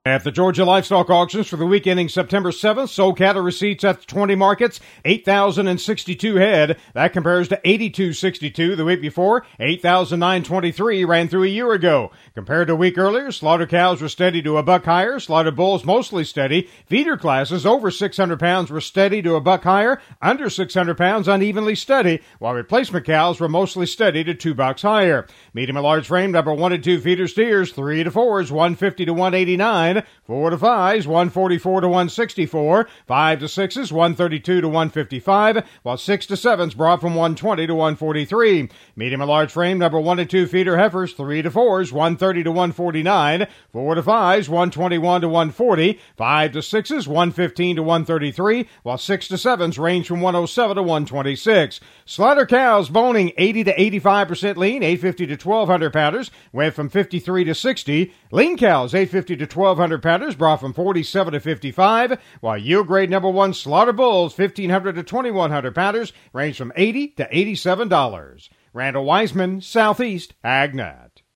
At the Georgia Livestock Auctions for the week ending September 7th, sold cattle receipts at the 20 markets, 8,062 head. That compares to 8,262 the week before. 8,923 ran through a year ago. Compared to a week earlier, slaughter cows were steady to a buck higher. Slaughter bulls mostly steady. Feeder classes over 600 pounds were steady to a buck higher. Under 600 pounds unevenly steady, while replacement cows were mostly steady to $2 higher. Medium and large frame number 1 and 2 feeder steers, 3 to 4s, 150 to 189. 4 to 5s, 144 to 164, 5 to 6s, 132 to 155, while 6 to 7s brought from 120 to 143. Medium and large frame number 1 and 2 feeder heifers, 3 to 4s, 130 to 149, 4 to 5s, 121 to 140, 5 to 6s, 115 to 133, while 6 to 7s range from 107 to 126. Slaughter cows boning 80 to 85% lean, 850 to 1,200 pounders, went from 53 to 60. Lean cows, 850 to 1,200 pounders, brought from 47 to 55, while yield grade number 1 slaughter bulls, 1,500 to 2,100 pounders, range from $80 to $87. Randall Wiseman, Southeast AgNet.